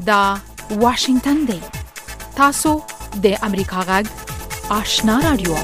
دا واشنگتن دی. تاسو د امریکا غږ آشنا رادیو.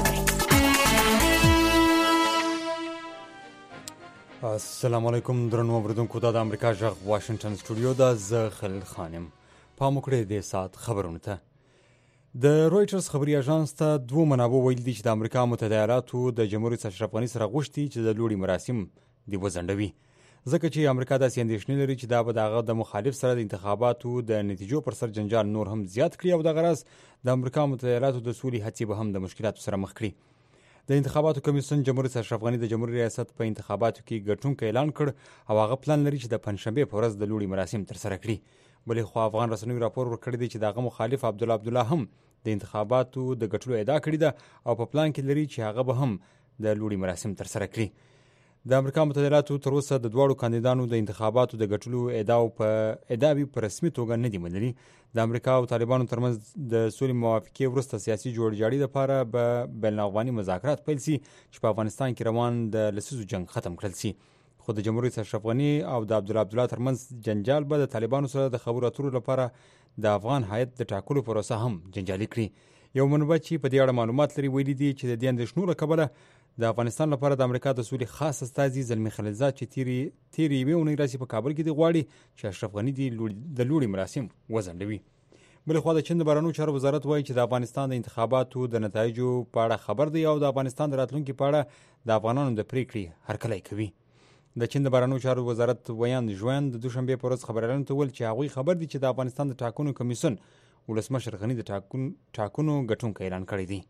السلام علیکم درنو اوریدونکو، دا د امریکا غږ واشنگتن سټوډیو دا زه خلیل خانم. پام وکړئ د ساعت خبرونه ته. د رويټرز خبري اژانس ته دوه منابع ویل دي چې د امریکا متحده ایالاتو د جمهور رئیس اشرف غني سره غوښتي چې د لوړي مراسم دی وځنډوي، ځکه چې امریکا داسې اندېښنې لري چې دا به د هغه د مخالف سره د انتخاباتو د نتیجو پر سر جنجال نور هم زیات کړي او دغه راز د امریکا متحده ایالاتو د سولې هڅې به هم د مشکلاتو سره مخ کړي. د انتخاباتو کمیسیون جمهور رئیس اشرف غني د جمهوریت ریاست په انتخاباتو کې ګټونکی اعلان کړ او هغه پلان لري چې د پنځشنبه په ورځ د لوړي مراسم ترسره کړي. بلې خو افغان رسنیو راپور ورکړی دی چې دغه مخالف عبدالله هم د انتخاباتو د ګټلو ادعا کړې ده او په پلان کې لري چې هغه به هم د لوړي مراسم ترسره کړي. د امریکا متحده ایالاتو تر اوسه د دواړو کاندیدانو د انتخاباتو د ګټلو ادعاوې په رسمي توګه نه دي منلي. د امریکا او طالبانو ترمنځ د سولې موافقې وروسته سیاسي جوړجاړي لپاره به بین الافغاني مذاکرات پیل شي چې په افغانستان کې روان د لسیزو جنگ ختم کړل شي. خو د جمهور رئیس اشرف غني او د عبدالله ترمنځ جنجال به د طالبانو سره د خبرو اترو لپاره د افغان هیئت د ټاکلو پروسه هم جنجالي کړي. یو منبع چې په دې اړه معلومات لري ویلي دي چې د دې اندېښنو له کبله د افغانستان لپاره د امریکا د سولې خاص استازي زلمي خلیلزاد چې تیرې یوې اونۍ راځي په کابل کې دی غواړي چې اشرف غني د لوړي مراسم وځنډوي. بلې خوا د چین د بهرنیو چارو وزارت وایي چې د افغانستان د انتخاباتو د نتایجو په اړه خبر دی او د افغانستان د راتلونکي په اړه د افغانانو د پریکړې هرکلی کوي. د چین د بهرنیو چارو وزارت ویان ژوند د دوشنبه په ورځ خبريالانو ته ویل چې هغوی خبر دي چې د افغانستان د ټاکنو کمیسیون ولسمشر غني د ټاکنو ګټونکی اعلان کړی دی.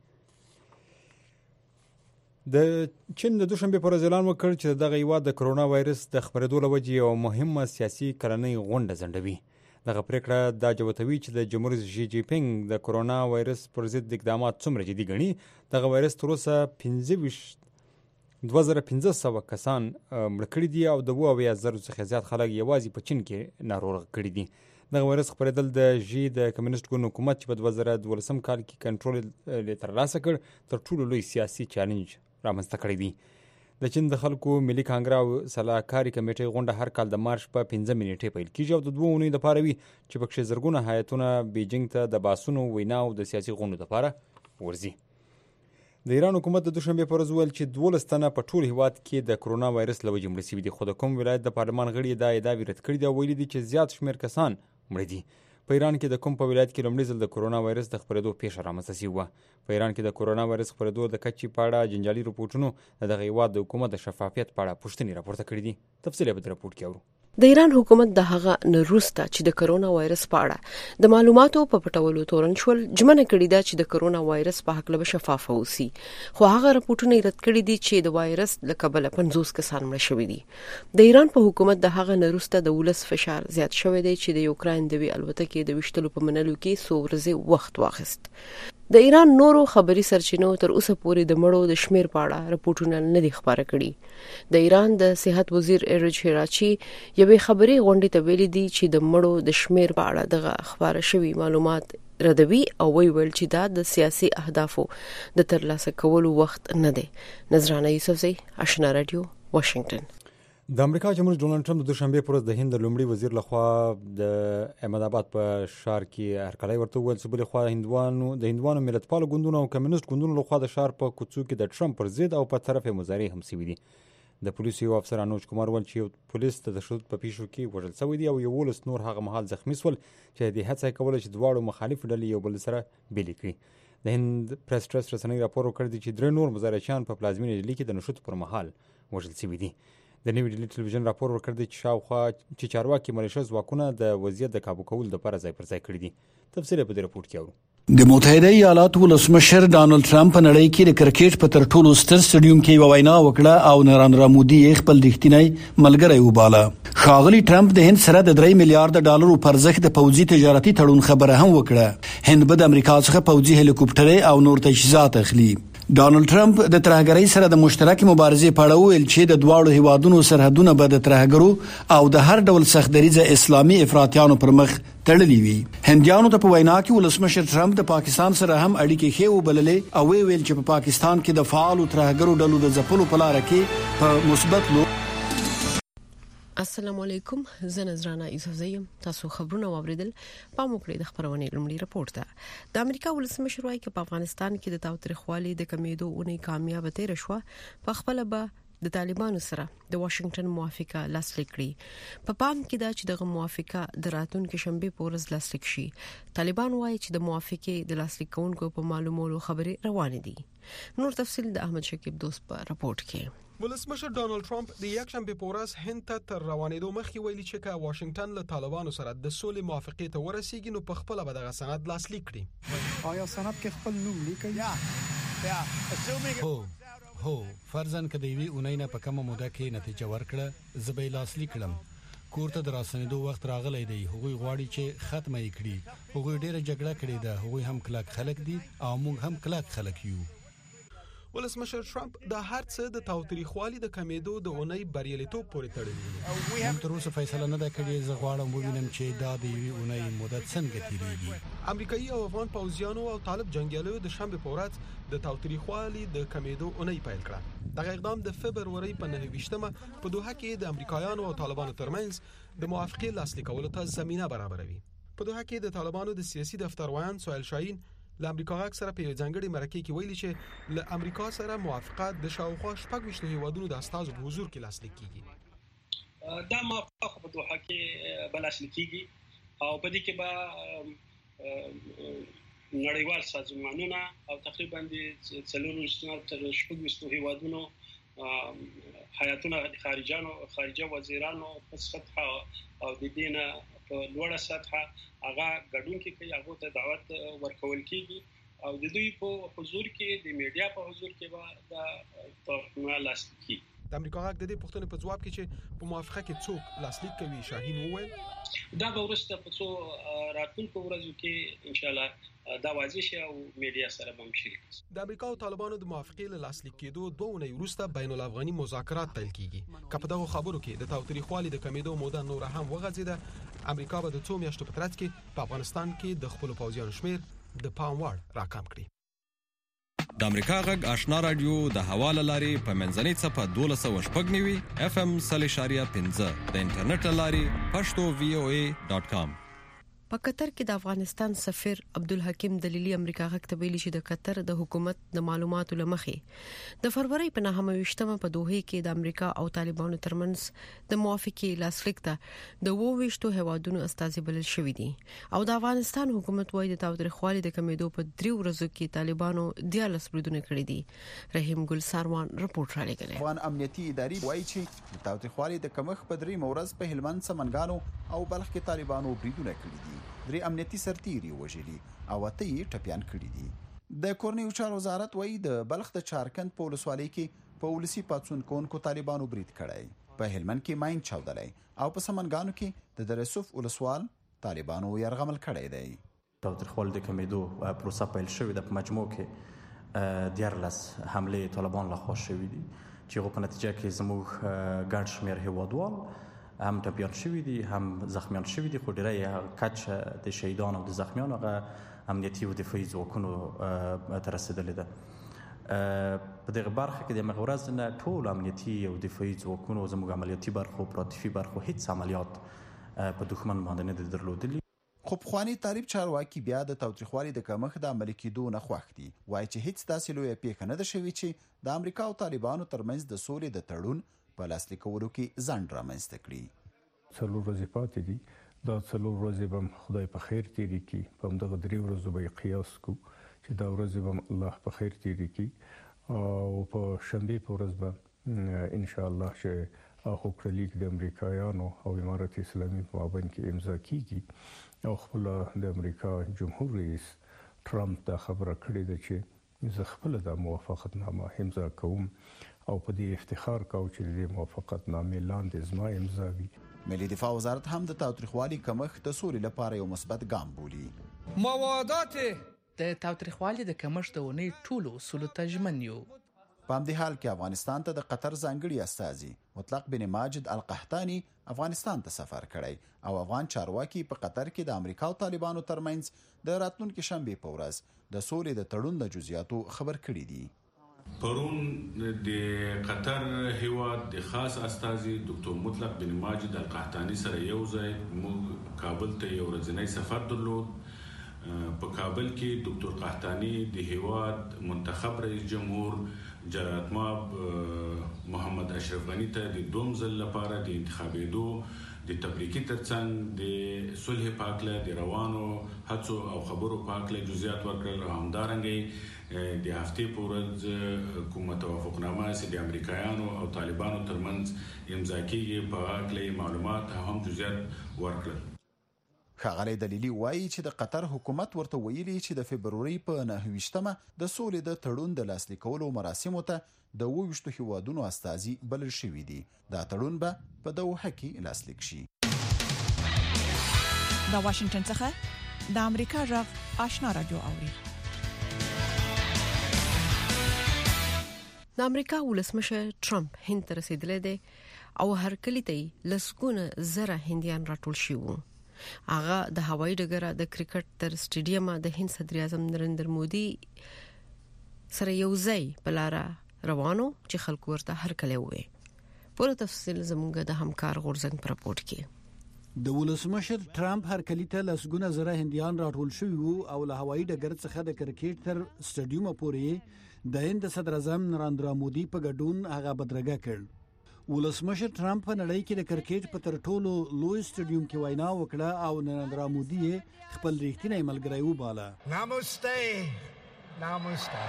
د چین د دوشنبه په ورځ اعلان وکړ چې دغه هیواد د کرونا وایرس د خپرېدو له وجې یوه مهمه سیاسي کلنۍ غونډه ځنډوي. دغه پریکړه دا جوتوي چې د جمهور رئیس شي جی پینګ د کرونا وایرس پر ضد اقدامات څومره جدي ګڼي. دغه وایرس تر اوسه 2500 کسان مړه کړي دي او د 70,000 څخه زیات خلک یوازې په چین کې ناروغ کړي دي. دغه وایرس خپرېدل د ژی د کمیونست ګوند حکومت چې په 2012 کال کې کنټرول ترلاسه کړ تر ټولو لوی سیاسي چالنج رامنځته کړی دی. د چین د خلکو ملي کانګره او سلاکاري کمیټې غونډه هر کال د مارچ په 15 نیټې پیل کیږي او د 2 اونۍ لپاره وي چې پکې زرګونه هیئتونه بیجینګ ته د باسونو ویناو د سیاسي غونډو لپاره ورځي. د ایران حکومت د دوشنبه په ورځ ویل چې 12 تنه په ټول هیواد کې د کرونا وایرس له وجې مړه شوي دي، خو د کوم ولایت د پارلمان غړي دا ادعاوې رد کړي دي او ویلي دي چې زیات شمېر کسان مړه دي. په ایران کې د کوم په ولایت کې لومړي ځل د کرونا وایرس د خپرېدو پیښه رامنځته شوې وه. په ایران کې د کرونا وایرس خپرېدو د کچې په اړه جنجالي رپورټونو د دغه هیواد د حکومت د شفافیت په اړه پوښتنې راپورته کړي دي. تفصیل به د رپورټ کې اورو. د ایران حکومت د هغه نروسته چې د کرونا وایرس په اړه د معلوماتو په پټولو تورن شول جمعنه کړي دا چې د کرونا وایرس په حق له شفاف اوسي، خو هغه رپورټونه رد کړي دي چې د وایرس له کبله 50 کسان مړه شوي دي. د ایران په حکومت د هغه نروسته د ولس فشار زیات شوی دی چې د یوکرين د وی الوتکې د وشتلو په منلو کې څو ورځې وخت واخیست. د ایران نورو خبري سرچینو تر اوسه پورې د مړو د شمیر په اړه رپورټونه نه دي خبره کړي. د ایران د صحت وزیر ایرج هراچی یوې خبري غونډې ته ویلي دي چې د مړو د شمیر په اړه دغه خبره شوی معلومات ردوي او ویل چې دا د سیاسي اهدافو د ترلاسه کولو وخت نه دی. نظرانه یوسفزئی، آشنا رادیو، واشنگتن. د امریکا جمهور رئیس ډونالډ ټرمپ د دوشنبه پر ورځ د هند لومړي وزیر لخوا د احمد آباد په شهر کې هرکلی ورته وویل چې بلې خوا د هندوانو ملتپالو ګوندونو او کمیونست ګوندونو لخوا د شهر په کوڅو کې د ټرمپ پر ضد او په طرف مظاهرې هم شوي دي. د پولیسو یو افسر انوج کومار ویل چې یو پولیس د تشدد په پیښو کې وژل شوی دی او 11 نور هغه مهال زخمی شول چې د هڅه کوله چې دواړو مخالف ډلې یو بل سره بیلې کړي. د هند پریس ټرست رسنۍ راپور ورکړی دی چې 3 نور مظاهرچیان په پلازمینه ډیلي کې د نشوت پر مهال وژل شوي دي. د نوي ډیلي ټلویزیون راپور ورکړ دی چې شاوخوا چې چارواکي ملیشه ځواکونه د وضعیت د کابو کولو لپاره ځای پر ځای کړي دي. تفصیل په دې رپورټ کې اورو. د متحده ایالاتو ولسمشر ډانلډ ټرمپ په نړۍ کې د کرکټ په تر ټولو ستر سټډیوم کې یو وینا وکړه او نریندرا مودي خپل رښتینی ملګری وباله. ښاغلي ټرمپ د هند سره د 3 میلیارډ ډالرو پر ارزښت د پوځي تجارتي تړون خبره هم وکړه. هند به د امریکا څخه پوځي هلیکوپټر او نور تجهیزات اخلي. ډانلډ ټرمپ د ترهګرۍ سره د مشترک مبارزې په اړه ویل چې د دواړو هیوادونو سرحدونه به د ترهګرو او د هر ډول سختدریځه اسلامي افراطیانو پر مخ تړلې وي. هندیانو ته په وینا کې ولسمشر ټرمپ د پاکستان سره هم اړیکې ښې وبللې او ویل چې په پاکستان کې د فعالو ترهګرو ډلو د ځپلو په لار کې په مثبت السلام علیکم زه نذرانه یوسفزیم تاسو خبرونه واوریدل په موکړې د خبرونه لومړی راپورټ ده د امریکا ولسمشر وايي چې په افغانستان کې د تاوتریخوالي د کمیدو اونۍ کامیاب تیر شو په خپل به د طالبانو سره د واشنگټن موافقه لاسلیک کړي په پام کې دا چې د موافقه د راتلونکي شنبه په ورځ لاسلیک شي طالبان وايي چې د موافقه د لاسلیک کونکو په معلوماتو خبرې روانې دي نور تفصيل د احمد شکیب دوست په راپورټ کې ولسمشر ډونالد ټرمپ د یکشنبه په ورځ هند ته تر روانېدو مخکې ویلي چې کا واشنگټن له طالبانو سره د سولې موافقه ته ورسیږي نو په خپل به دغه سند لاسلیک کړي آیا سند کې خپل نوم لیکي هو فرضاً کدی وی اونۍ نه په کومه موده کې نتیجه ورکړه زبې لاسلیک کړم کوړه د راسنیدو وخت راغلی دی هغوی غواړي چې ختمه یې کړي هغوی ډېر جګړه کړې ده هغوی هم کلک خلک دي او موږ هم کلک خلک یو ولسمشر ټرمپ د هر څه د تاوتریخوالي د کمیدو د اونۍ بریالیتوب پورې تړلی دی تر اوسه فیصله نه ده کړې زه غواړم ووینم چې دا د یوې اونۍ مدت څنګه تیریږي امریکایي او افغان پوځیانو او طالب جنگیالیو د شنبه په ورځ د تاوتریخوالي د کمیدو اونۍ پیل کړه دغه اقدام د فبروري په 29مه په دوحه کې د امریکایانو او طالبانو ترمنځ د موافقه لاسلیکولو ته زمينه برابروي په دوحه کې د طالبانو د سیاسي دفتر وایان سهیل شاهین له امریکا غاک سره په ځانګړي مرکه کې ویلي چې له امریکا سره موافقت د شاوخوا شپږ هیوادونو د استازو په حضور کې لاسلیک کیږي دا موافقه په دوحه کې بلاسلیک کیږي او په دې کې به نړیوال سازمانونه او تقریبا د څلورو تر شپږ هیوادونو حیاتونه خارجه وزیرانو په سطح او د دینه په لوړه سطح هغه ګډون کې کوي هغه ته دعوت ورکول کیږي او د دوی په حضور کې د میډیا په حضور کې به د توافق لاسلیک کیږي د امریکا غاک د دې پوښتنې په جواب کې چې په موافقه کې څوک لاسلیک کوي شاهین وویل دا به ورسته په څو راتلونکو ورځو کې ان شاء الله دا واضح شي او میډیا سره به شریک شي د امریکا او طالبانو د موافقې له لاسلیک کېدو 2 اونۍ وروسته بین الافغاني مذاکرات پیل کیږي کله دغه خبرو کې د تاوتریخوالي د کمیدو موده نور هم وغځیده امریکا به د 2 میاشتو په ترڅ کې په افغانستان کې د خپل پوځیانو شمیر د پام وړ راکم کړي د امریکا غږ آشنا رادیو د حواله لاري په منځنۍ صفه 1290 FM 3.15 د انټرنیټ لاري pashto.voa.com په قطر کې د افغانستان سفیر عبدالحکیم دلیلی امریکا غږ ته ویلي چې د قطر د حکومت د معلوماتو لمخې د فروری په 9مه په دوحه کې د امریکا او طالبانو ترمنځ د موافقه لاسلیک ته د 22 هیوادونو استازي بلل شوې دي او د افغانستان حکومت وايي د تاوتریخوالي د کمیدو په 3 ورځو کې طالبانو د لاسبردونه کړې دي رحیم ګل ساروان رپورټ را لګل افغان امنیتي ادارې وايي چې د تاوتریخوالي د کمښت په 3 ورځ په هلمند سمنګانو او بلخ کې طالبانو بریدونه کړې دي درې امنیتي سرتیري وژلي او ته یې ټپيان کړي دي د کورنیو چارو وزارت وایي د بلخ د چارکند په ولسوالۍ کې په ولسی پاتون کونکو طالبانو برید کړی په هلمند کې ماین چاودلای او په سمنګانو کې د درسوف ولسوال طالبانو يرغمل کړی دی تاوتریخوالي د کمیدو پروسه پیل شوې د مجموع کې دیارلس حمله طالبان له خوا شوې دي چې په نتیجه کې زموږ ګډ شمیر هیوادوال هم ټپيان شوی دي هم زخمیان شوی دي خو ډیره کچ د شهیدانو او د زخمیانو غو امنیتي او دفاعي ځواکونو تر رسیدلې ده په دغه برخه کې د مغورز نه ټول امنیتي او دفاعي ځواکونو زموږ عملیاتي برخو پراتیفي برخو هیڅ عملیات په دښمن باندې نه درلودلي خو بخوانی طالب چارواکي بیا د تاوتریخوالي د کمښت د عملي کېدو نه خوښ دي وایي چې هیڅ داسې لوی پیښه نه ده شوې چې د امریکا او طالبانو ترمنځ د سولې د تړون په لاسلیکولو کې ځنډ رامنځته کړي څلور ورځې پاتې دي دا څلور ورځې به خدای په خیر تیری کی په دغه 3 ورځو به قیاس کو چې دا ورځې به الله په خیر تیری کی او په شنبه په ورځ به ان شاء الله چې حکومت لیک د امریکایانو او امارات اسلامي په مابین کې امضا کیږي او خپل د امریکا جمهور رئیس ټرمپ دا خبره کړې ده چې زه خپل د موافقتنامه امضا کوم او په دې افتخار کوم چې د موافقتنامې لاندې زما امضا وي ملي دفاع وزارت هم د تاوتریخوالي کمښت د سولې لپاره یو مثبت ګام بولي موادات د تاوتریخوالي د کمښت د ونې ټولو اصول ته ژمن یو په همدې حال کې افغانستان ته د قطر ځانګړي استازي مطلق بن ماجد القحطاني افغانستان ته سفر کړی او افغان چارواکي په قطر کې د امریکا او طالبانو ترمنځ د راتلونکي شنبه په ورځ د سولې د تړون د جزئیاتو خبر کړي دي پرون د قطر هیواد د خاص استازي ډاکټر مطلق بن ماجد القحطاني سره یو ځای موږ کابل ته یو ورځنی سفر درلود. په کابل کې ډاکټر قحطاني د هیواد منتخب رئیس جمهور جلالت مآب محمد اشرف غنی ته د دوم ځل لپاره د انتخابېدو د تبریکي ترڅنګ د صلح پاکله د روانو هڅو او خبرو پاکله جزئیات ورکړل. همدارنګه د هفتې په ورځ کومه توافقنامه چې د امریکایانو او طالبانو ترمنځ امضا کیږي په اړه معلومات هم جزئیات ورکړل. ښاغلی دلیلي وایي چې د قطر حکومت ورته ویلي چې د فبروري په 29مه د سولې د تړون د لاسلیک کولو مراسمو ته د 22 هیوادونو استازي بلل شوي دي. دا تړون به په دوحه کې لاسلیک شي. د واشنگټن څخه د امریکا غږ آشنا رادیو اوري. د امریکا ولسمشر ټرمپ هند ته رسیدلی دی او هرکلی ته لسګونه زره هندیان راټول شوي وو. هغه د هوایي ډګر د کرکټ تر سټیډیم د هند صدر اعظم نریندر مودي سره یو ځای په لار روانو چې خلکو ورته هرکلی وي. پوره تفصیل زموږ د همکار غورزنګ پر راپورټ کې. د ولسمشر ټرمپ هرکلی ته لسګونه زره هندیان راټول شوي وو او له هوایي ډګر څخه د کرکټ تر سټیډیم پورې د هند صدر اعظم نریندر مودي په ګډون هغه بدرګه کړ. ولسمشر ټرمپ په نړۍ کې د کرکټ په تر ټولو لوی سټیډیم کې وینا وکړه او نریندر مودي خپل ریښتینی ملګری وباله. نامسته.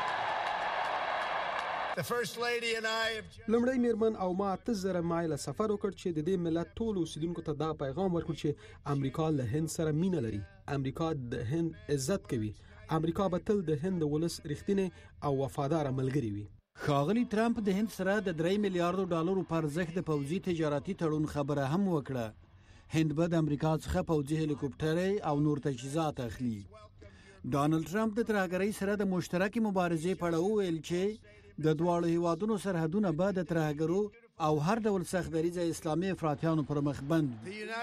لمړی میرمن او ما 3000 مایل سفر وکړ چې د دې ملت ټولو اوسیدونکو ته دا پیغام ورکړ چې امریکا له هند سره مینه لري. امریکا د هند عزت کوي. امریکا به تل د هند ولس ریښتینی او وفادار ملګری وي. ښاغلی ټرمپ د هند سره د 3 میلیارډ ډالرو پر ارزښت د پوځي تجارتي تړون خبره هم وکړه. هند به د امریکا څخه پوځي هلیکوپټر او نور تجهیزات اخلي. ډانلډ ټرمپ د ترهګرۍ سره د مشترکې مبارزې په اړه وویل چې د دواړو هیوادونو سرحدونه به د ترهګرو او هر ډول سختدریزه اسلامي افراطیانو پر مخ بند.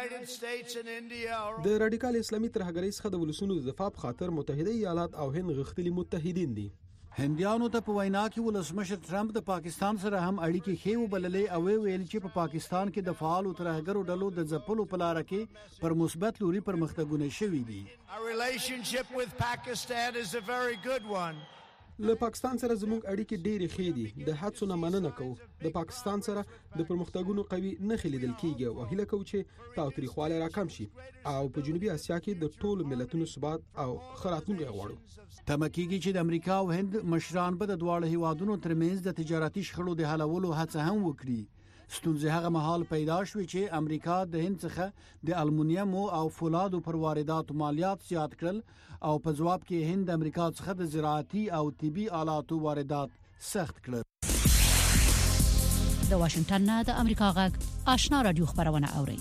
د رادیکال اسلامي ترهګرۍ څخه د ولسونو د دفاع په خاطر متحده ایالات او هند غښتلي متحدین دي. هندیانو ته په وینا کې ولسمشر ټرمپ د پاکستان سره هم اړیکې ښې وبللې او ویل چې په پاکستان کې د فعالو ترهګرو ډلو د ځپلو په لار کې پر مثبت لوري پرمختګونه شوي دي. له پاکستان سره زموږ اړیکې ډېرې ښې دي. د هڅو نه مننه کوو. د پاکستان سره د پرمختګونو قوي نښې لیدل کیږي او هیله کوو چې تاوتریخوالی راکم شي او په جنوبي اسیا کې د ټولو ملتونو ثبات او ښه راتلونکی غواړو. تمه کېږي چې د امریکا او هند مشران به د دواړو هیوادونو ترمنځ د تجارتي شخړو د حلولو هڅه هم وکړي. ستونزې هغه مهال پیدا شوې چې امریکا د هند څخه د المونیم او فولادو پر وارداتو مالیات زیات کړل او په جواب کې هند امریکا څخه د زراعتي او طبي آلاتو واردات سخت کړل. د واشنگټن نه د امریکا غږ آشنا رادیو خبرونه اوري.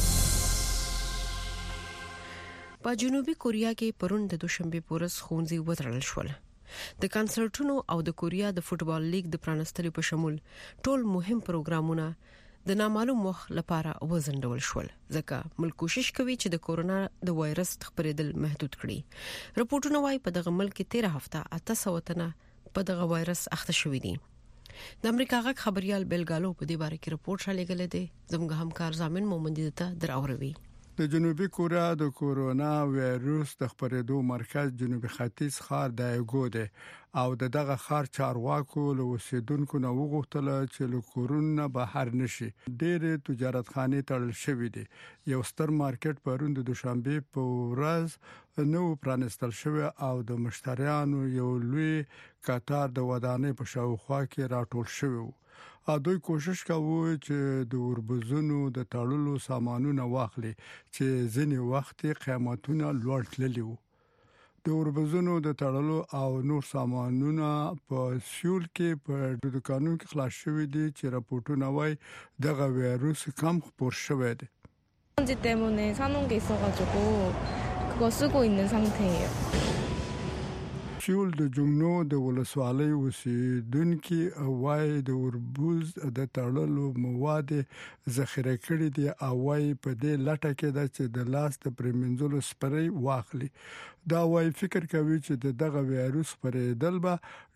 په جنوبي کوریا کې پرون د دوشنبه پورس خونځي وترل شول. د کنسرټونو او د کوریا د فوتبال لیګ د پرانستلو په شمول ټول مهم پروګرامونه د نامعلوم وخت لپاره وزندول شول ځکه ملک کوشش کوي چې د کورونا د وایرس خپرېدل محدود کړي. راپورټونه وايي په دغه ملک کې 13 هفته 800 تنه په دغه وایرس اخته شوي دي. د امریکا غږ خبريال بیلګالو په دې باره کې راپورټ را لګل دي. زموږ همکار زامن مومندی ته دراوروي. د جنوبي کوریا د کورونا وایرس د خپرېدو مرکز جنوبي ختیځ ښار دایګو دی او دغه ښار چارواکو له اوسیدونکو نه وغوښتل چې له کورونا بهر نشي. ډېر تجارتخانې تړل شوې دي. یو ستر مارکیټ پرون د دوشنبه په ورځ نو پرانستل شوی او د مشتریانو یو لوی قطار د ودانۍ په شاوخوا کې راټول شوی. دوی کوشش کوي چې د اوربزونو د تړلو سامانونه واخلي چې ځینې وخت قیمتونه لوړ تللي وو. د اوربزونو د تړلو او نور سامانونه په سیول کې په دکانونو کې خلاص شوي دي چې راپورټونه وايي دغه وایرس کم خپور شوی دی. 때문에 사놓은 게 있어가지고 그거 쓰고 있는 상태예요. سیول د جنګنو د ولسوالۍ اوسیدونکو وای د اوربوز د تړلو مواد ذخیره کړي دي او وای په دې لټه کې د چې د لاس د پرمنځلو سپری واخلي. دا وای فکر کوي چې دغه وایرس پرېدل به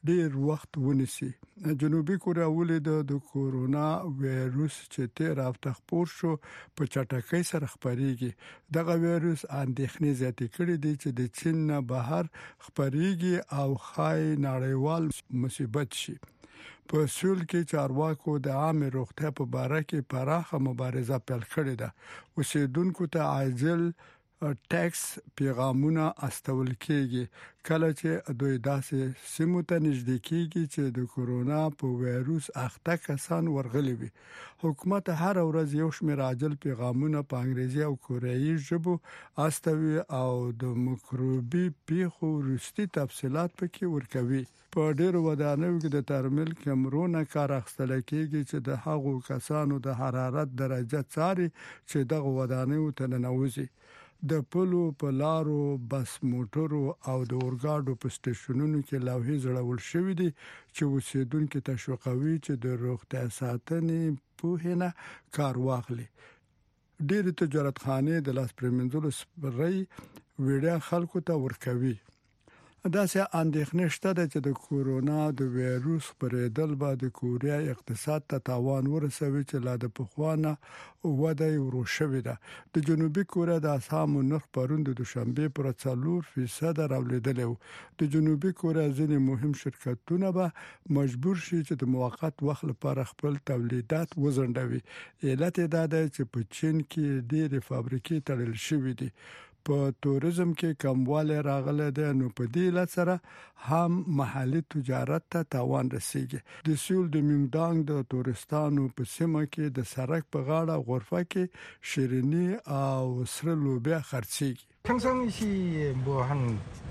ډیر وخت ونیسي. جنوبي کوریا ولید د کورونا وایروس چې تیر هفته خپور شو په چټکۍ سره خپريږي. دغه وایروس اندېښنې زیاتې کړې دي چې د چین نه بهر خپريږي او خای نړیوال مصیبت شي. په سول کې چارواکو د عامه روغتیا په اړه کې پراخه مبارزه پیل کړې ده. اوسیدونکو ته عاجل ټیکس پیغامونه استول کېږي کله چې دوی داسې سیمو ته نږدې کېږي چې د کورونا په وایروس اخته کسان ورغلي وي. حکومت هر ورځ یو شمېر عاجل پیغامونه په انګریزي او کوریایي ژبو استوي او د مکروبي پیښو وروستي تفصيلات پکې ورکوي. په ډیرو ودانیو کې د ترمل کیمرونه کار اخیستل کېږي چې د هغو کسانو د حرارت درجه څاري چې دغه ودانیو ته ننوځي. د پلو په لارو، بس موټرو او د اورګاډو په سټیشنونو کې لوحې ځړول شوې دي چې اوسیدونکو تشویقوي چې د روغتیا ساتنې په هنه کار واخلي. ډېر تجارتخانې د لاس پرېمنځلو سپری ویډیو خلکو ته ورکوي. دا سه اندېښنه شته چې د کورونا د وایروس پرېدل به د کوریا اقتصاد ته تاوان ورسوي چې لا د پخوانه وده ورو شوې ده. د جنوبي کوریا د اسامو نرخ پروند د دوشنبه پر 4% راولېدل. د جنوبي کوریا ځینې مهم شرکتونه به مجبور شي چې د موقت وخت لپاره خپل تولیدات وزندوي. علت دا ده چې په چین کې ډېرې فابریکې تړل شوې دي. په توریزم کې کمواله راغله ده، نو په دې لاره سره هم محلي تجارت ته تاوان رسیږي. د سیول د میمدانګ د تورستانو په سیمه کې د سړک په غاړه غرفه کې شیرینی او سره لوبیا خرڅيږي. 평상시 뭐 한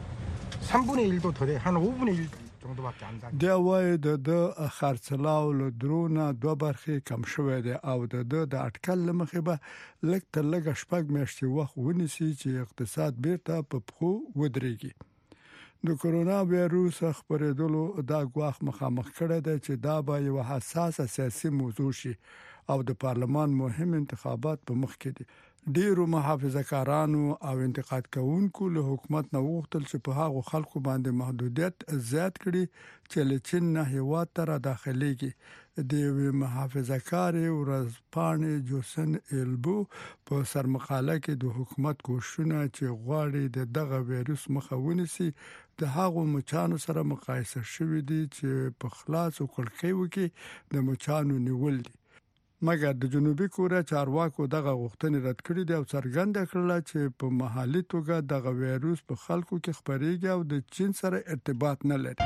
3분의 1도 더 돼. 한 5분의 1 정도밖에 안 돼. دا وای د خرڅلاو له درونه دوه برخې کم شوې ده او د اټکل لمخې به لږ تر لږه شپږ میاشتې وخت ونیسي چې اقتصاد بیرته په پخو ودرېږي. د کورونا وایروس خپرېدلو دا غواخ مخامخ کړه ده چې دا به یو حساسه سیاسي موضوع شي او د پارلمان مهم انتخابات په مخ کې دي. ډیرو محافظه‌کارانو او انتقاد کوونکو له حکومت نه وغوښتل چې په هغه خلکو باندې محدودیت زیات کړي چې له چین نه هیواد ته داخليږي. د محافظه‌کار ورځپاڼې جوسن ایلبو په سرمقاله کې د حکومت کوښښونه چې غواړي دغه وایروس مخه ونیسي د هغو مچانو سره مقایسه شوې دي چې په خلاص او کړکیو کې د مچانو نیول دي. مګر د جنوبي کوریا چارواکو دغه غوښتنې رد کړې دي او څرګنده کړل چې په محلي توګه دغه وایروس په خلکو کې خپرېږي او د چین سره ارتباط نه لري.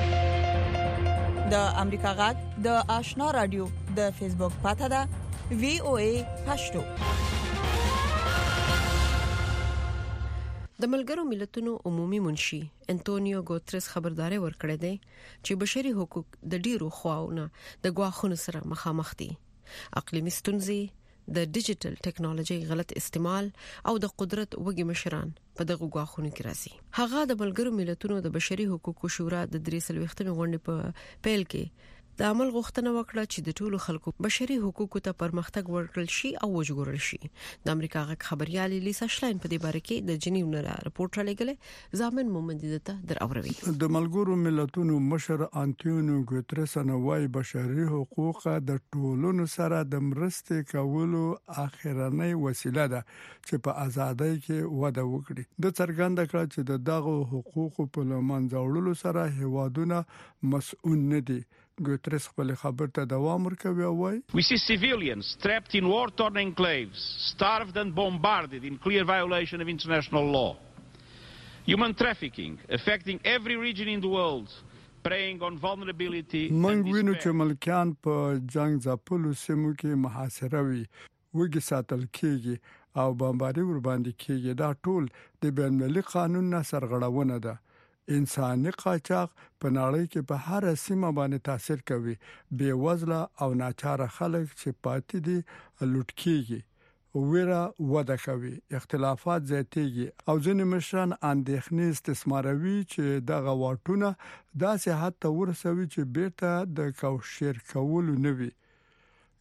د امریکا غږ د آشنا رادیو د فیسبوک پاڼه ده VOA پښتو. د ملګرو ملتونو عمومي منشي انټونیو ګوتریس خبرداري ورکړې ده چې بشري حقوق د ډیرو خواونه د غواخونو سره مخامخ دي. اقلیمي ستونزې، د ډیجیټل ټیکنالوژي غلط استعمال او د قدرت وګي مشران په دغه غواخونو کې راځي. هغه د ملګرو ملتونو د بشري حقوقو شورا د 3 غونډې په پیل کې د عمل غوښتنه وکړه چې د ټولو خلکو بشري حقوقو ته پرمختګ ورکړل شي او وژغورل شي. د امریکا غږ خبريال لیسا شلاین په دې باره کې د جنیو نه راپورټ را لګله. ځامن محمد دته در اوروي. د ملګرو ملتونو مشر انټونیو ګوتریس نوای بشري حقوق د ټولونو سره د مرستې کولو اخرنۍ وسیله ده چې په ازادۍ کې وده وکړي. د څرګنده کړ چې د دغه حقوقو په لمنځه وړلو سره هیوادونه مسؤل نه دي. ګوتریس خپل خبر ته دوام ورکوي او وايي We see civilians trapped in war-torn enclaves, starved and bombarded in clear violation of international law. Human trafficking affecting every region in the world, preying on vulnerability. موږ وینو چې ملکیان په جنگ ځپلو سیمو کې محاصره وي، وګي ساتل کیږي او بمباري ور باندې کیږي. دا ټول د بین‌المللي قانون نه سرغړونه ده. انساني قاچاق په نړۍ کې په هر سیمه باندې تاثیر کوي. بې وزله او ناچاره خلک چې پاتې دي لوټ کیږي، ویره وده کوي، اختلافات زیاتېږي او ځینې مشران اندېښنې استثماروي چې دغه واټونه داسې حد ته ورسوي چې بیرته د کوشیر کولو نه وي.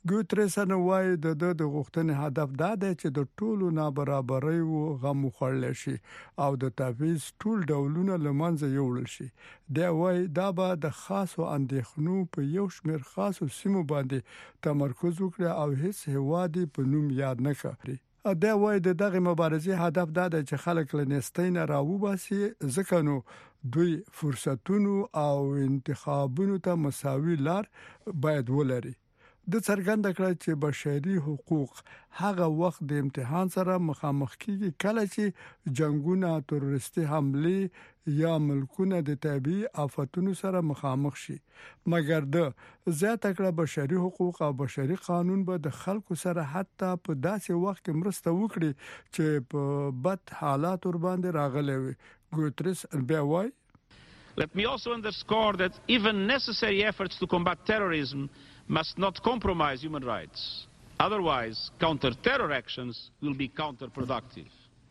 ګوتریس وایي د غوښتنې هدف دا دی چې د ټولو نابرابرۍ او غم وخړل شي او د تبعیض ټول ډولونه لمنځه یوړل شي. دا وایي دا به د خاصو اندېښنو په یو شمېر خاصو سیمو باندې تمرکز وکړي او هیڅ هیواد په نوم یاد نه کړي. دا وایي د دغه مبارزې هدف دا دی چې خلک له نستۍ نه راوباسي ځکه نو دوی فرصتونو او انتخابونو ته مساوي لار باید ولري. د څرګنده کړ چې بشري حقوق هغه وخت د امتحان سره مخامخ کیږي کله چې جنگونه، تروریستي حمله یا ملکونه د طبيعي آفتونو سره مخامخ شي. مګر د زیاته کړه بشري حقوق او بشري قانون به د خلکو سره حتی په داسې وخت کې مرسته وکړي چې په بد حالات ور باندې راغلي وي. ګوتریس بیا وایي Let me also underscore that even necessary efforts to combat terrorism must not compromise human rights. Otherwise, counter-terror actions will be counterproductive.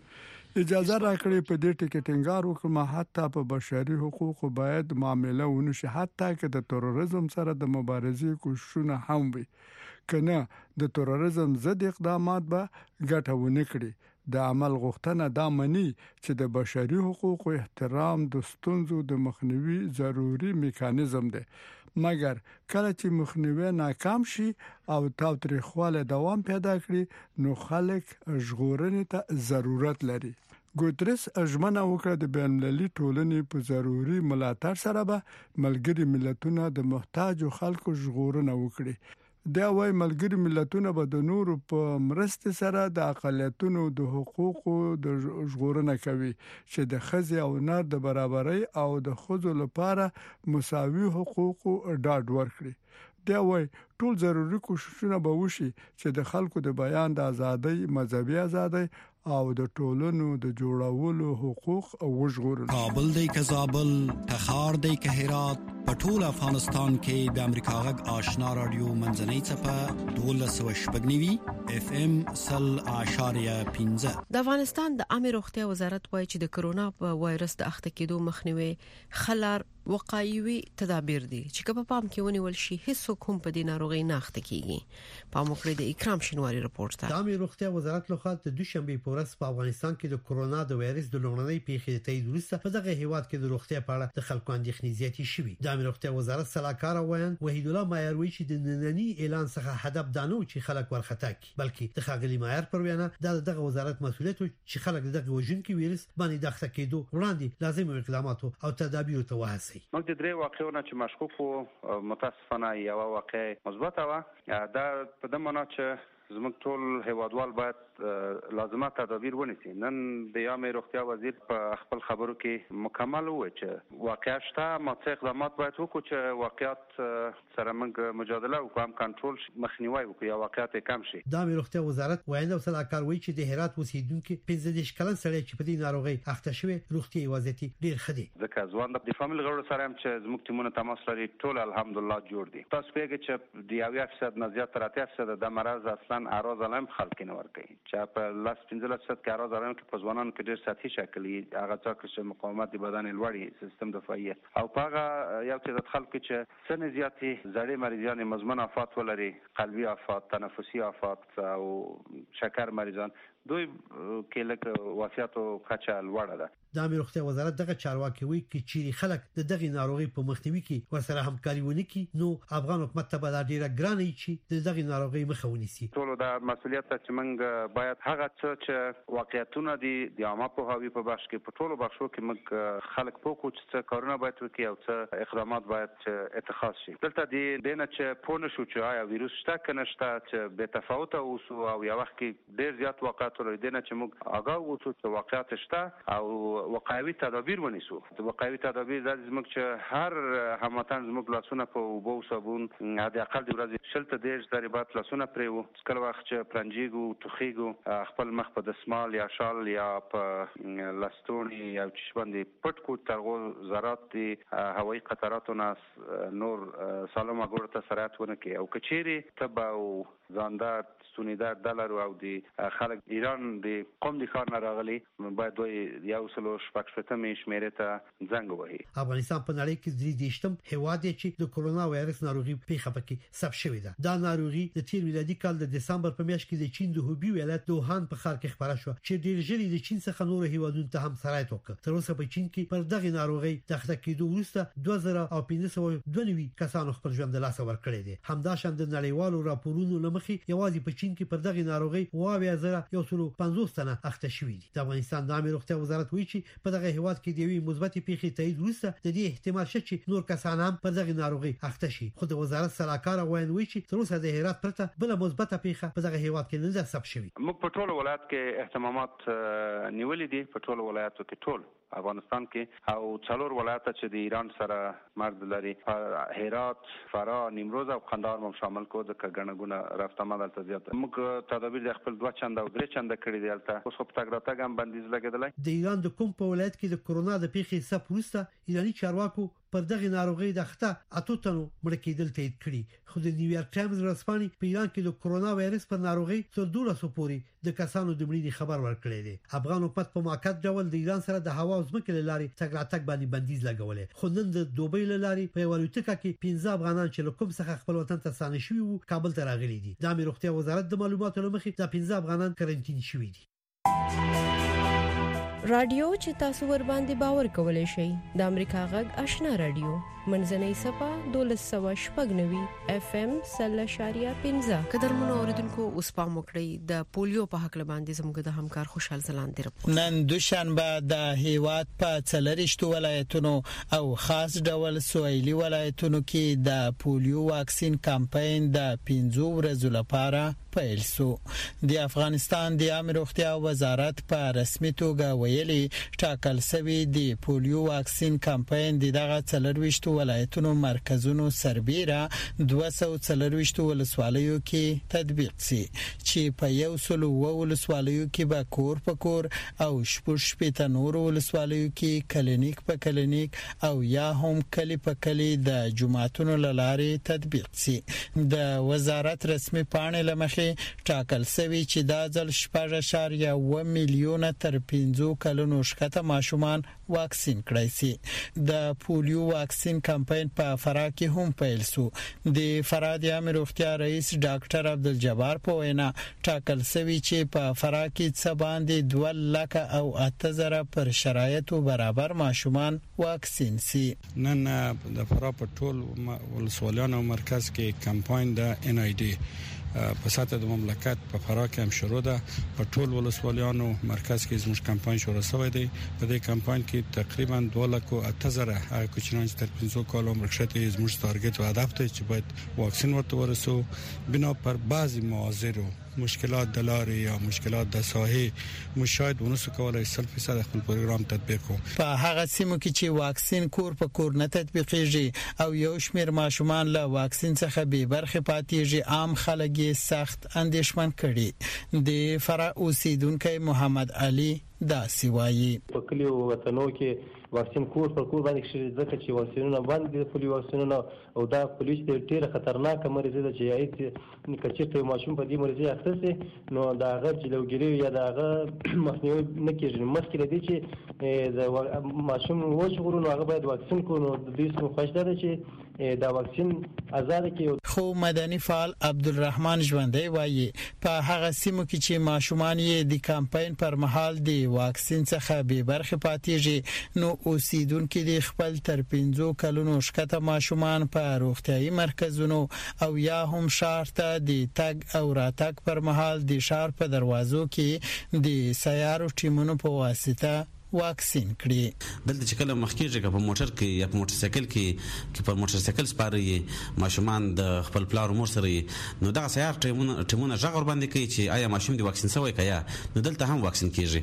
اجازه راکړئ په دې ټکي ټینګار وکړم حتی په بشري حقوقو باید معامله ونشي حتی که د تروریزم سره د مبارزې کوششونه هم وي. کنه د تروریزم ضد اقدامات به ګټه ونه کړي. د عمل غوښتنه دا مني چې د بشري حقوقو احترام د ستونزو د مخنیوي ضروري میکانیزم دی. مګر کله چې مخنیوي ناکام شي او تاوتریخواله دوام پیدا کړي نو خلک ژغورنې ته ضرورت لري. ګوتریس ژمنه وکړه د بین المللي ټولنې په ضروري ملاتړ سره به ملګري ملتونه د محتاجو خلکو ژغورنه وکړي. دا وایي ملګري ملتونه به د نورو په مرسته سره د اقلیتونو د حقوقو د ژغورنه کوي چې د ښځې او نر د برابرۍ او د ښځو لپاره مساوي حقوقو ډاډ ورکړي. دا وایي ټول ضروري کوششونه به وشي چې د خلکو د بیان د ازادۍ، مذهبي ازادۍ او د ټولنو د جوړولو حقوق وژغورل. کابل دی که زابل، تخار دی که هرات، په ټول افغانستان کې د امریکا غږ آشنا رادیو منځنۍ څپه 1290 FM 0.15. د افغانستان د عامه روغتیا وزارت وایي چې د کرونا وایرس د اخته کېدو مخنیوي خلار وقایوي تدابیر دي چې په پام کې ونیول شي هیڅ کوم په دې ناروغي نه اخته کیږي. په موکړه د اکرام شینواری رپورت ته د عامه روغتیا وزارت لخوا د دوشنبه په ورځ په افغانستان کې د کرونا د وایرس د لومړنۍ پیښې د تایید وروسته په دغه هیواد کې د روغتیا په اړه د خلکو اندېښنې زیاتې شوې. د عامه روغتیا وزارت سلاکار وایي وحید الله مایر وایي چې د نننی اعلان څخه هدف دانو چې خلک ورختا کی بلکې د خاغلی مایر پر وینا دغه وزارت مسؤلیت چې خلک دغه وژونکي وایرس باندې د اخته کېدو وړاندې لازم اقدامات او تدابیر ته وهڅوي. موږ د درې واقعونو چې مشکوک وو متاسفانه یو واقع مثبت و دا په دې معنی چې زموږ ټول هیوادوال باید لازمه تدابیر ونیسي. نن د عامه روغتیا وزیر په خپل خبرو کې مکمل وایي چې واقعا شته ماته اقدامات باید وکړو چې واقعیت سره موږ مجادله وکړو، کنټرول مخنیوي وکړو یا واقعیت کم شي. د عامه روغتیا وزارت وایي سلاکار وایي چې د هرات اوسیدونکو 15 کلن سړی چې په دې ناروغي اخته شوی روغتي وضعیت ډیر ښه دی. ځکه ځوان د فامیل غړو سره هم چې زموږ ټیمونه تماس لري ټول الحمدلله جوړ دي. تاسو پیګه چې د 1% نه زیات تر 80% د مرض اصلا اعراض علائم خلک نه ورکي چې په لاس 15% کې اعراض علائم کې په ځوانانو کې ډېر سطحي شکل هغه څه چې مقاومت د بدن لوړی سیستم دفاعي او هغه یو تعداد خلک چې سن زیاتي زړې مریضان مزمن افات ولري، قلبي افات، تنفسي افات او شکر مریضان دوی کې لکه وفات او کچه لوړه ده. د عامه روغتیا وزارت دغه چارواکي وایي چې چیرې خلک د دغه ناروغي په مخنیوي کې ورسره همکاري ونکړي نو افغان حکومت ته به ډیره ګرانه چې د دغه ناروغي مخه ونیسي. ټول د مسؤلیت چې موږ باید هغه چې واقعیتونه دي د عامه پوهاوي په بخش کې په ټولو بخشو کې موږ خلک پوکو چې کارونه باید وکړي او څه اقدامات باید اتخاذ شي. دلته دینه چې پونه شو چې آیا ویروس شته کنه شته چې به تفاوت اوسو او یو وخت کې ډیر زیات واقعیت لري دینه چې موږ آگاه وو چې واقعیت شته او وقایوي تدابیر ونیسو. د وقایوي تدابیر د زموږ چې هر هموطن زموږ لاسونه په اوبو او صابون د اقل د ورځې شلته دیش ضربات لاسونه پریو څکل وخت چې پرنجیګو توخیګو خپل مخ په دسمال یا شال یا په لستونی یا چشمندې پټ کو ترغو زرات دي هوایي قطراتو ناس نور سالم اګور ته سرعت ونه کوي او کچيري تبع او ځاندار سونیدار دلارو او د خلک ایران د قوم د کار نه راغلي باید دوی یو سلو شپږ شپږمې شمیرې ته زنګ وهي. افغانستان په نړۍ کې د دیشتم هیواد چې د کورونا وایرس ناروغي پیښه پکې ثبت شوې ده. دا ناروغي د تیر میلادي کال د دسمبر په میاشت کې د چین د هوبي ولایت د ووهان په ښار کې خبره شو چې ډېر ژر د چین څخه نور هیوادونو ته هم سرایت وکړ. تر اوسه په چین کې پر دغه ناروغي د اخته کېدو وروسته 2592 کسانو خپل ژوند له لاسه ورکړی دی. همداشان د نړیوالو راپورونو لمخې یوازې په چین کې پر دغه ناروغي 150 تنه اخته شوي دي. د افغانستان د عامه روغتیا وزارت وایي چې په دغه هیواد کې د یوې مثبتې پیښې تایید وروسته د دې احتمال شته چې نور کسان هم پر دغه ناروغي اخته شي. خو د وزارت سلاکار وایي چې تر اوسه د هرات پرته بل مثبته پیښه په دغه هیواد کې نه ده ثبت شوې. موږ په ټول ولایت کې اهتمامات نیولې دي، په ټول ولایتو کې ټول افغانستان کې او څلور ولایت چې د ایران سره مرز لري، هرات، فراه، نیمروز او قندهار هم شامل کو د کګنګونه رافتمه دلته زیات. موږ تدابیر د خپل 2 چنده او 3 چنده کړی دی دلته. اوس په تګ راتګ هم بندیز لګیدل. د ایران د کوم په ولایت کې د کورونا د پیښې ثبت وروسته ایرانی چارواکو پر دغه ناروغي د اخته 8 تنو مړ کېدل تایید کړي. خو د نیویارک ټایمز رسپاني په ایران کې د کورونا وایرس پر ناروغي تر 1200 پورې د کسانو د مړینې خبر ورکړی دی. افغان حکومت په موقت ډول د ایران سره د هوا او ځمکې لارې تګ راتګ باندې بندیز لګولې. خو نن د دوبۍ لارې په ولوتکه کې 15 افغانان چې له کوم څخه خپل وطن ته ستانه شوي وو کابل ته راغلي دي. د عامه روغتیا وزارت د معلوماتو لمخې د 15 افغانان کرنټین شوي دي. رادیو چې تاسو ور باندې باور کولای شئ د امریکا غږ آشنا رادیو منځنۍ صفه 1290 اف ام 0.15. قدرمنو اوریدونکو اوس پام وکړئ د پولیو په حق باندې زموږ د همکار خوشحال زلاند دی. نن دوشنبه د هیواد په 40 ولایتونو او خاص ډول سویلي ولایتونو کې د پولیو واکسین کمپاین د 15 ورځو لپاره پیل شو. د افغانستان د عامه روغتیا وزارت په رسمي توګه ویلي ټاکل شوی د پولیو واکسین کمپاین دغه 40 ولایتونو مرکزونو سربیره 240 ولسوالیو کې تطبیق شي چې په 100 ولسوالیو کې به کور په کور او شپږ نور ولسوالیو کې کلینیک په کلینیک او یا هم کلی په کلی د جمعتونو لارې تطبیق شي. د وزارت رسمي پاڼې لمخې ټاکل شوی چې دا ځل 6.1 میلیونه تر 15 کلونو شکته ماشومان واکسین کړای شي. د پولیو واکسین کمپاین په فراه کې هم پیل شو. د فراه د عامه روغتیا رئیس ډاکټر عبدالجبار په وینا ټاکل شوی چې په فراه کې څه باندې 2 لک او 8000 پر شرایطو برابر ماشومان واکسین شي. نن د فراه په ټول ولسوالیانو مرکز کې کمپاین د NID په سطح د مملکت په فراه کې هم شروع ده. په ټول ولسوالیانو مرکز کې زموږ کمپاین شروع شوی دی. په دې کمپاین کې تقریبا 2 لک او 8000 هغه کوچنیان چې تر 15 کال عمر شته زموږ ټارګټ او هدف دی چې باید واکسین ورته ورسو. بنا پر بعضی معاصرو مشکلات د لارې یا مشکلات د ساحې مشاهد ونسو کولای 100% خپل پروګرام تطبیق کو. په هغه سیمو کې چې واکسین کور په کور نه تطبیقیږي او یو شمیر ماشومان له واکسین څخه به برخه پاتېږي، عام خلک سخت اندېښمن کړي. د فراه اوسیدونکو محمد علي دا سیوایي په کلیو وطنو کې واکسین کور پر کور باندې شي ځکه چې واکسینونه باندې پولیو واکسینونه او دا پولیس ډېر خطرناک مرض دی چې یایي کچته ماشوم په دې مرض اخته سي نو دا هغه جلوګیری یا دا هغه مخنیوي نه کیږي. مخکې دی چې د ماشوم وژغورو هغه باید واکسین کو. نو د دې څخه خوښ ده چې دا واکسین آزاد کی. خو مدني فعال عبدالرحمن ژوندۍ وایي په هغه سیمو کې چې ماشومان یې د کمپاین پر مهال د واکسین څخه به برخه پاتېږي نو اوسیدونکو د خپل تر 15 کلونو شکته ماشومان په روغتيایي مرکزونو او یا هم شهر ته د تګ او راتګ پر مهال د شهر په دروازو کې د سیارو ټیمونو په واسطه واکسین کړي. دلته چې کله مخکېږي په موټر کې یا په موټر سایکل کې په موټر سایکل سپاري ماشومان د خپل پلار مور سره نو دا سیار ټیمونه ژغور باندې کوي چې آیا ماشوم دی واکسین شوی کیا نو دلته هم واکسین کیږي.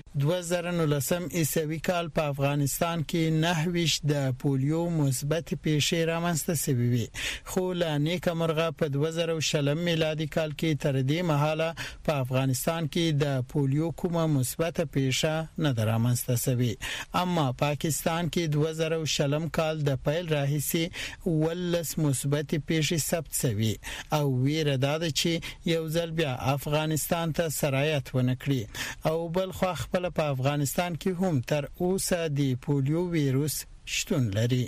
2019 عیسوي کال په افغانستان کې 9 د پولیو مثبت پیښې رامنځته شوې وي خو لا نیک مرغه په 2020 میلادي کال کې تر دې مهاله په افغانستان کې د پولیو کومه مثبت پیښه نه رامنځته شوې. کوي. اما پاکستان کې 2020 کال د پیل راهیسي ولس مثبت پیښې ثبت شوي او ویره ده چې یو ځل بیا افغانستان ته سرایت ونکړي او بل خو خپل په افغانستان کې هم تر اوسه د پولیو ویروس شتون لري.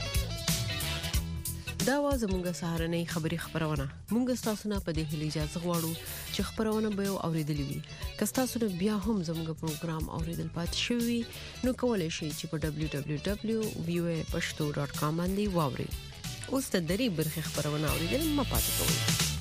دا واز موږ سهارنۍ خبرونه موږ تاسو نه په دې هلي اجازه غواړو چې خبرونه به اوریدلې وي. که تاسو بیا هم زموږ پروګرام اوریدل پات شوي نو کولای شئ چې په www.voapashto.com باندې واورئ. اوس د دری برخه خبرونه اوریدل ما پاتې کوئ.